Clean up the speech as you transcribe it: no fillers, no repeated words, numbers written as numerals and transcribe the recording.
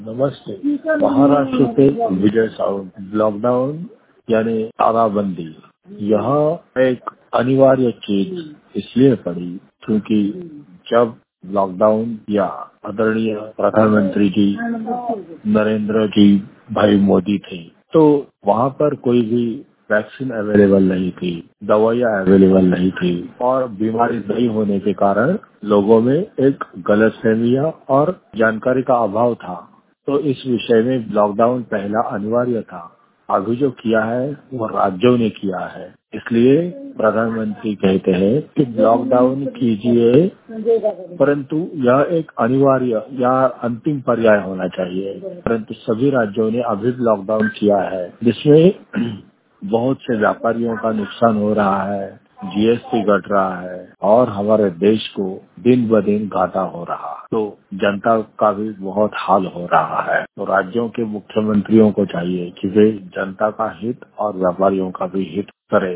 नमस्ते। महाराष्ट्र से विजय सावंत। लॉकडाउन यानी तालाबंदी, यह एक अनिवार्य चीज इसलिए पड़ी क्योंकि जब लॉकडाउन या आदरणीय प्रधानमंत्री जी नरेंद्र जी भाई मोदी थे, तो वहाँ पर कोई भी वैक्सीन अवेलेबल नहीं थी, दवाइयाँ अवेलेबल नहीं थी और बीमारी नहीं होने के कारण लोगों में एक गलतफहमियां और जानकारी का अभाव था। तो इस विषय में लॉकडाउन पहला अनिवार्य था। अभी जो किया है वो राज्यों ने किया है, इसलिए प्रधानमंत्री कहते हैं कि लॉकडाउन कीजिए, परंतु यह एक अनिवार्य या अंतिम पर्याय होना चाहिए। परंतु सभी राज्यों ने अभी लॉकडाउन किया है, जिसमें बहुत से व्यापारियों का नुकसान हो रहा है, जीएसटी घट रहा है और हमारे देश को दिन ब दिन घाटा हो रहा। तो जनता का भी बहुत हाल हो रहा है। तो राज्यों के मुख्यमंत्रियों को चाहिए कि वे जनता का हित और व्यापारियों का भी हित करें।